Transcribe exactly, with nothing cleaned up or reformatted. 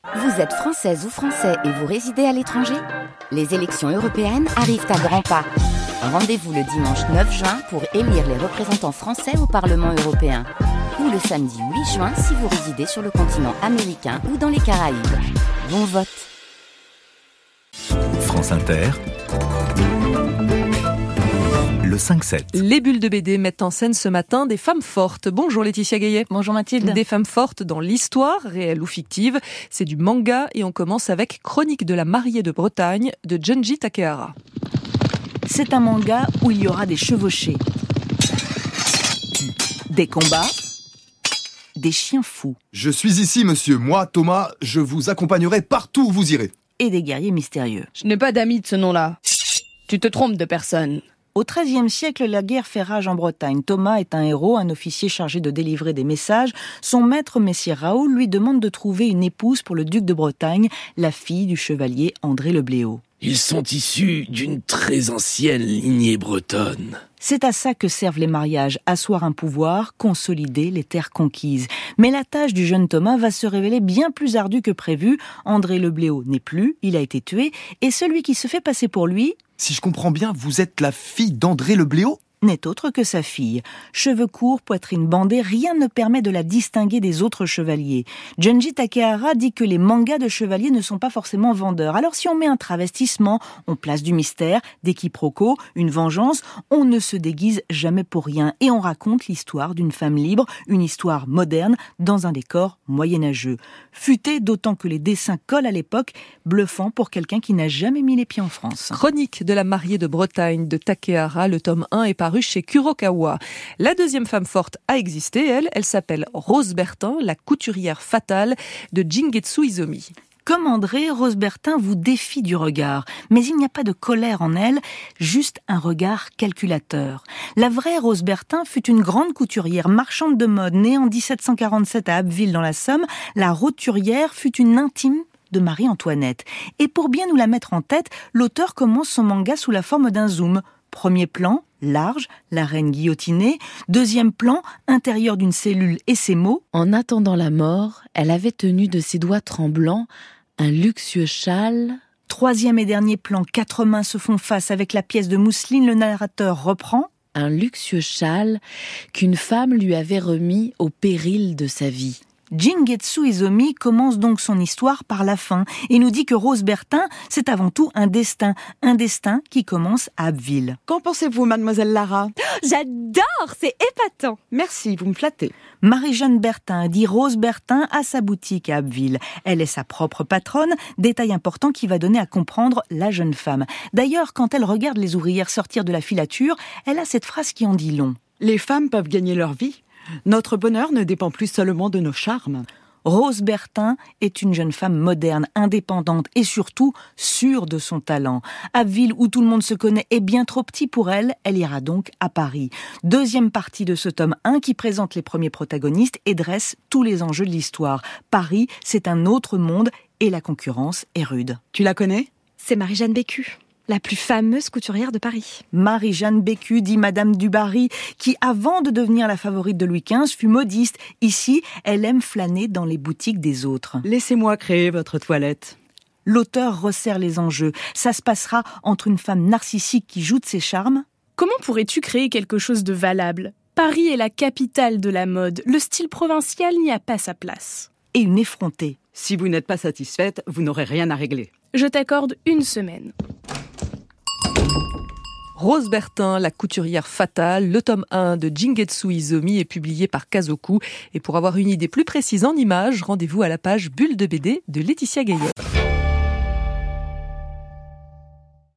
Vous êtes française ou français et vous résidez à l'étranger ? Les élections européennes arrivent à grands pas. Rendez-vous le dimanche neuf juin pour élire les représentants français au Parlement européen. Ou le samedi huit juin si vous résidez sur le continent américain ou dans les Caraïbes. Bon vote. France Inter, le cinq sept. Les bulles de B D mettent en scène ce matin des femmes fortes. Bonjour Laetitia Gaillet. Bonjour Mathilde. Des femmes fortes dans l'histoire, réelle ou fictive. C'est du manga et on commence avec Chronique de la mariée de Bretagne de Junji Takehara. C'est un manga où il y aura des chevauchés, des combats, des chiens fous. Je suis ici, monsieur. Moi, Thomas, je vous accompagnerai partout où vous irez. Et des guerriers mystérieux. Je n'ai pas d'amis de ce nom-là. Tu te trompes de personne. Au treizième siècle, la guerre fait rage en Bretagne. Thomas est un héros, un officier chargé de délivrer des messages. Son maître, Messire Raoul, lui demande de trouver une épouse pour le duc de Bretagne, la fille du chevalier André le Bléau. Ils sont issus d'une très ancienne lignée bretonne. C'est à ça que servent les mariages, asseoir un pouvoir, consolider les terres conquises. Mais la tâche du jeune Thomas va se révéler bien plus ardue que prévu. André le Bléau n'est plus, il a été tué, et celui qui se fait passer pour lui... Si je comprends bien, vous êtes la fille d'André le Bléau ? N'est autre que sa fille. Cheveux courts, poitrine bandée, rien ne permet de la distinguer des autres chevaliers. Junji Takehara dit que les mangas de chevaliers ne sont pas forcément vendeurs. Alors si on met un travestissement, on place du mystère, des quiproquos, une vengeance, on ne se déguise jamais pour rien. Et on raconte l'histoire d'une femme libre, une histoire moderne, dans un décor moyenâgeux. Futé, d'autant que les dessins collent à l'époque, bluffant pour quelqu'un qui n'a jamais mis les pieds en France. Chronique de la mariée de Bretagne de Takehara, le tome un est paru chez Kurokawa. La deuxième femme forte a existé, elle, elle s'appelle Rose Bertin, la couturière fatale de Jingetsu Izomi. Comme André, Rose Bertin vous défie du regard. Mais il n'y a pas de colère en elle, juste un regard calculateur. La vraie Rose Bertin fut une grande couturière, marchande de mode, née en dix-sept cent quarante-sept à Abbeville dans la Somme. La roturière fut une intime de Marie-Antoinette. Et pour bien nous la mettre en tête, l'auteur commence son manga sous la forme d'un zoom. Premier plan, large, la reine guillotinée. Deuxième plan, intérieur d'une cellule et ses mots. En attendant la mort, elle avait tenu de ses doigts tremblants un luxueux châle. Troisième et dernier plan, quatre mains se font face avec la pièce de mousseline. Le narrateur reprend. Un luxueux châle qu'une femme lui avait remis au péril de sa vie. Jingetsu Izomi commence donc son histoire par la fin et nous dit que Rose Bertin, c'est avant tout un destin, un destin qui commence à Abbeville. Qu'en pensez-vous, mademoiselle Lara ? J'adore, c'est épatant. Merci, vous me flattez. Marie-Jeanne Bertin dit Rose Bertin à sa boutique à Abbeville. Elle est sa propre patronne, détail important qui va donner à comprendre la jeune femme. D'ailleurs, quand elle regarde les ouvrières sortir de la filature, elle a cette phrase qui en dit long. Les femmes peuvent gagner leur vie. Notre bonheur ne dépend plus seulement de nos charmes. Rose Bertin est une jeune femme moderne, indépendante et surtout sûre de son talent. Abbeville, où tout le monde se connaît, est bien trop petit pour elle. Elle ira donc à Paris. Deuxième partie de ce tome un qui présente les premiers protagonistes et dresse tous les enjeux de l'histoire. Paris, c'est un autre monde et la concurrence est rude. Tu la connais ? C'est Marie-Jeanne Bécu, la plus fameuse couturière de Paris. Marie-Jeanne Bécu, dit Madame Dubarry, qui, avant de devenir la favorite de Louis quinze, fut modiste. Ici, elle aime flâner dans les boutiques des autres. Laissez-moi créer votre toilette. L'auteur resserre les enjeux. Ça se passera entre une femme narcissique qui joue de ses charmes. Comment pourrais-tu créer quelque chose de valable ? Paris est la capitale de la mode. Le style provincial n'y a pas sa place. Et une effrontée. Si vous n'êtes pas satisfaite, vous n'aurez rien à régler. Je t'accorde une semaine. Rose Bertin, la couturière fatale, le tome un de Jingetsu Izomi est publié par Kazoku. Et pour avoir une idée plus précise en images, rendez-vous à la page Bulle de B D de Laetitia Gaillet.